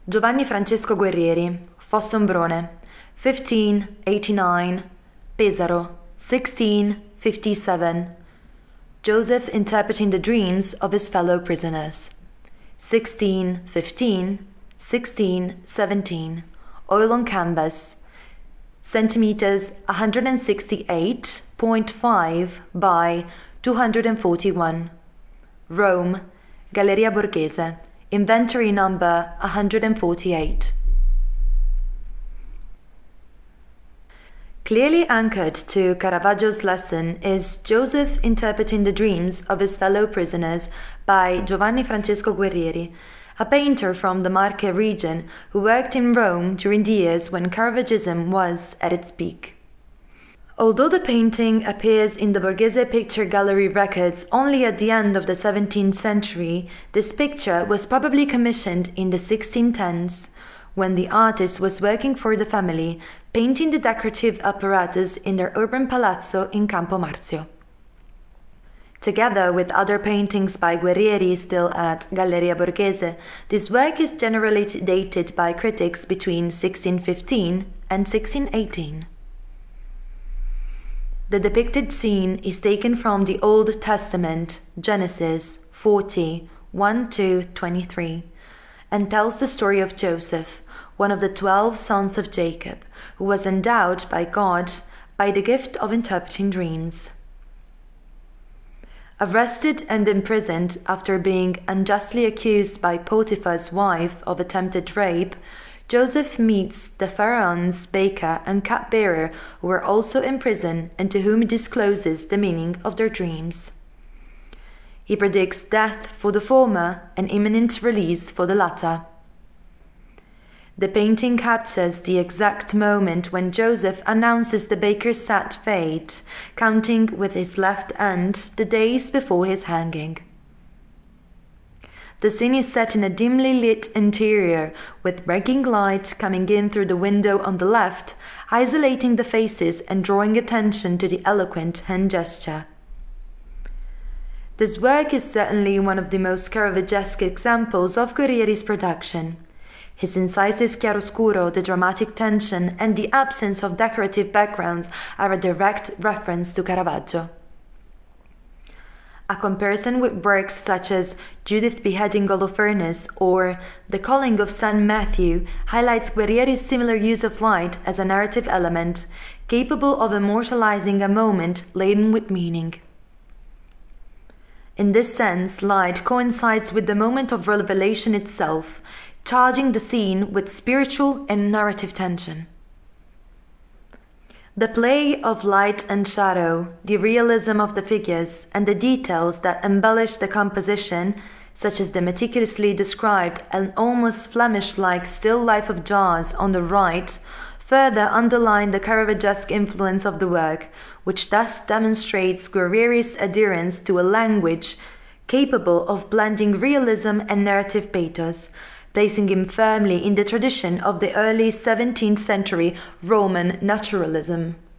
Giovanni Francesco Guerrieri, Fossombrone, 1589, Pesaro, 1657. Joseph interpreting the dreams of his fellow prisoners, 1615, 1617. Oil on canvas, centimeters 168.5 by 241. Rome, Galleria Borghese, inventory number 148. Clearly anchored to Caravaggio's lesson is Joseph interpreting the dreams of his fellow prisoners by Giovanni Francesco Guerrieri, a painter from the Marche region who worked in Rome during the years when Caravaggism was at its peak. Although the painting appears in the Borghese Picture Gallery records only at the end of the 17th century, this picture was probably commissioned in the 1610s, when the artist was working for the family, painting the decorative apparatus in their urban palazzo in Campo Marzio. Together with other paintings by Guerrieri still at Galleria Borghese, this work is generally dated by critics between 1615 and 1618. The depicted scene is taken from the Old Testament, Genesis 40, 1-23, and tells the story of Joseph, one of the 12 sons of Jacob, who was endowed by God by the gift of interpreting dreams. Arrested and imprisoned after being unjustly accused by Potiphar's wife of attempted rape, Joseph meets the Pharaoh's baker and cupbearer who are also in prison and to whom he discloses the meaning of their dreams. He predicts death for the former and imminent release for the latter. The painting captures the exact moment when Joseph announces the baker's sad fate, counting with his left hand the days before his hanging. The scene is set in a dimly lit interior, with begging light coming in through the window on the left, isolating the faces and drawing attention to the eloquent hand gesture. This work is certainly one of the most Caravaggesque examples of Guerrieri's production. His incisive chiaroscuro, the dramatic tension, and the absence of decorative backgrounds are a direct reference to Caravaggio. A comparison with works such as Judith beheading Holofernes or The Calling of St. Matthew highlights Guerrieri's similar use of light as a narrative element, capable of immortalizing a moment laden with meaning. In this sense, light coincides with the moment of revelation itself, charging the scene with spiritual and narrative tension. The play of light and shadow, the realism of the figures, and the details that embellish the composition, such as the meticulously described and almost Flemish-like still life of jars on the right, further underline the Caravaggesque influence of the work, which thus demonstrates Guerrieri's adherence to a language capable of blending realism and narrative pathos, placing him firmly in the tradition of the early 17th century Roman naturalism.